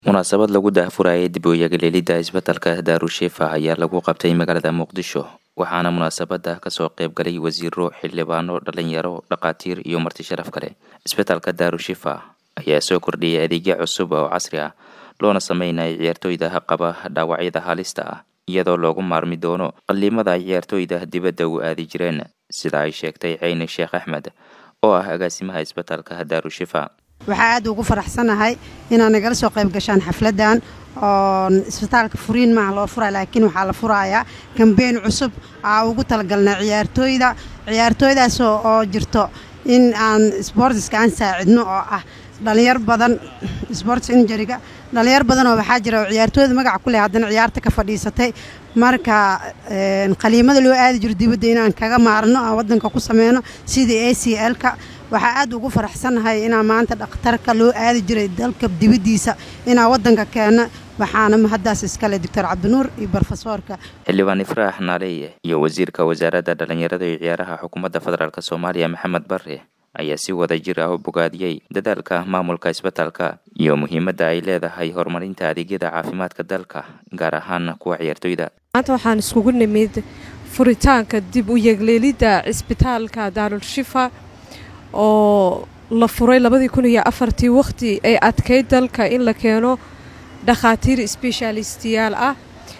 munaasabad lagu daahfurayay dib u eegidda isbitaalka Daarushifa ayaa lagu qabtay magaalada Muqdisho waxaana munaasabada ka soo qayb galay wasiiro, xildhibaano, dhalinyaro, dhaqaatiir iyo marti sharaf kale. Isbitaalka Daarushifa ayaa soo kordhiyay adeegyo cusub oo casri ah loona sameeyay ciyaartoyda qaba dhaawacyada halista ah iyadoo loogu maarmi doono qalliimada ciyaartoyda dibadda u aadi jireen sida ay sheegtay Cayne Sheekh Axmed oo ah agaasimaha isbitaalka Daarushifa. waxaa aad ugu faraxsanahay inaan nagala soo qayb gashaan xafladan oo isbitaalka furiin ma loo furay laakiin waxa la furayaa campaign cusub ugu talagalnaa ciyaartoydaas oo jirto in aan sportska aan saacidno oo ah dhalinyar badan sports injury-ga dhalinyar badan oo waxa jira ciyaartoyda magac ku leh haddana ciyaarta ka fadhiisatay marka qaliimada loo aadi jiro dibadda inaan kaga maarno wadanka ku sameeyno sidii ACL-ka waxaa aad ugu faraxsanahay inaan maanta dhakhtarka loo aadi jiray dalka dibadiisa inaan wadanka keeno waxaana mahadaas iskale Dr. Cabdinuur iyo Professorka xildhibaan Ifraax Naaleeye iyo wasiirka wasaaradda dhalinyarada iyo ciyaaraha xukuumadda federaalka Soomaaliya Maxamed Barre ayaa si wada jir ah u bogaadiyay dadaalka maamulka isbitaalka iyo muhiimadda ay leedahay horumarinta adeegyada caafimaadka dalka gaar ahaan kuwa ciyaartoyda. maanta waxaan iskugu nimid furitaanka dib u eegidda isbitaalka Daarushifa oo la furay 2004 waqti ay adkeyd dalka in la keeno dhaqaatiir specialistiyaal ah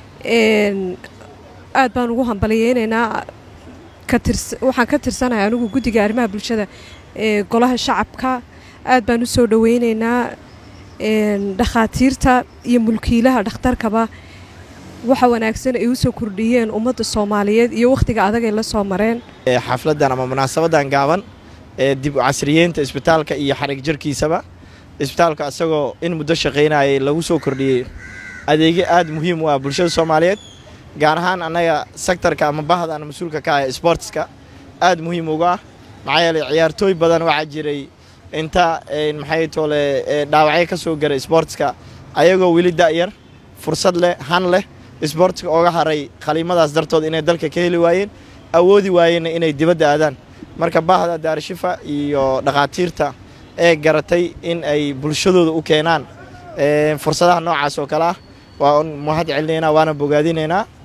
aad baan ugu hambalyeynaa waxaan ka tirsanahay anigu guddiga arrimaha bulshada ee golaha shacabka aad baan u soo dhaweynaynaa dhaqaatiirta iyo mulkiilaha dhakhtarkaba waxa wanaagsan ay u soo kordhiyeen ummadda Soomaaliyeed iyo waqtiga adag ee la soo mareen xafladan ama munaasabadan gaaban dib u casriyeynta isbitaalka iyo xarig jirkiisaba isbitaalka asagoo in muddo shaqeynayay lagu soo kordhiyay adeegyo aad muhiim u ah bulshada Soomaaliyeed gaar ahaan anaga sektorka ama bahda aan mas'uulka ka ahay sportska aad muhiim uga ah maxaa yeelay ciyaartooy badan waxa jiray inta maxay toole dhaawacyo ka soo garay sportska ayagoo wili daayar fursad leh han leh sportska ooga haray qaliimadaas dartood inay dalka ka heli waayeen awoodi waayeen inay dibadda aadaan marka bahda Daarushifa iyo dhaqaatiirta ee garatay in ay bulshadooda u keenaan fursadaha noocaas oo kala ah waa mahad celinayna waana bogaadinayna